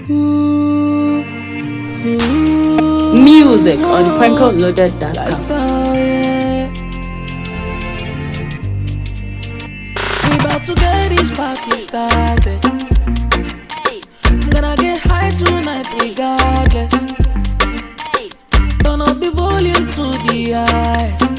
Music on prankoloaded.com. We about to get this party started. I'm gonna get high tonight regardless. Turn up the volume to the highest.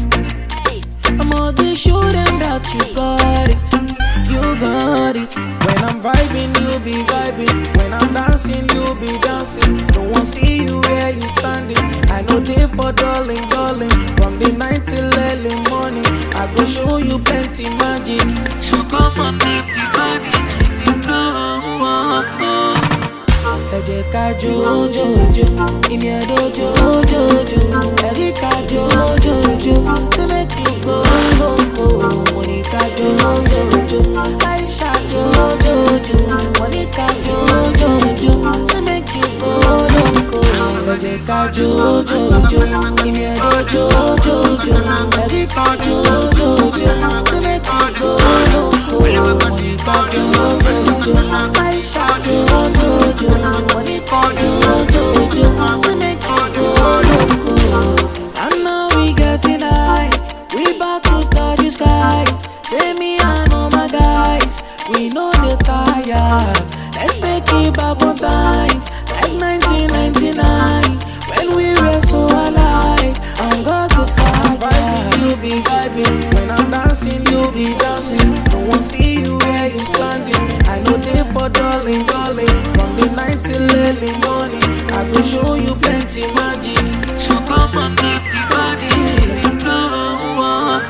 I'm all this show them that you got it. You got it. When I'm vibing, you'll be vibing. When I'm dancing, you'll be dancing. No one see you where you standing. I know they for darling, darling. From the night till early morning, I go show you plenty magic. So come on, everybody, to the floor. Eje ka jo jo jo, imi edo jo jo jo. Eri ka jo jo jo, to make you go loco. Monica jo jo jo, Aisha jo jo jo. Monica jo jo jo, to make you go loco. Eje ka jo jo jo, imi edo jo jo jo. Eri ka jo jo jo, to make you go loco. Monica jo jo jo, Aisha jo jo jo. Monica jo jo jo, to make you go loco. And now we getting high, we about to touch the sky. Say me and all my guys, we know the tire. Let's take it back one time, like 1999, when we were so alive and got the fire. Vibing, you be vibing. When I'm dancing, you be dancing. No one see you where you standing. I know they for darling, darling. From the night till early morning, I will show you plenty magic. So come on, everybody, to the floor.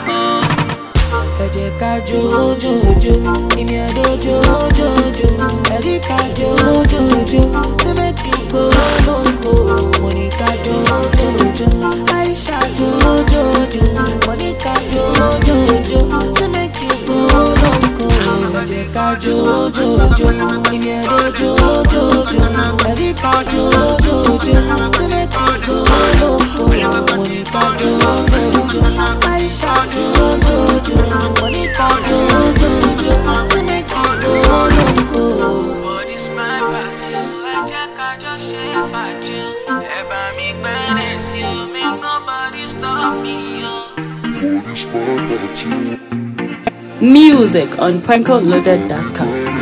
Eje ka jo jo jo, imi edo jo jo jo. Eri ka jo jo jo, to make you go loco. Monica jo jo jo, Aisha jo jo jo. Monica jo jo jo, to make you go loco. Eje ka jo jo jo, imi edo jo jo jo. Eri ka jo jo jo, to make you go loco. Monica jo jo jo, Aisha jo jo jo. Monica jo jo jo, to make you go loco. For this my party, eje ka jo ṣe fàájì. Ẹ bá mi gbẹ́rẹ̀ sí o, make nobody stop me o. Music on prankoloaded.com.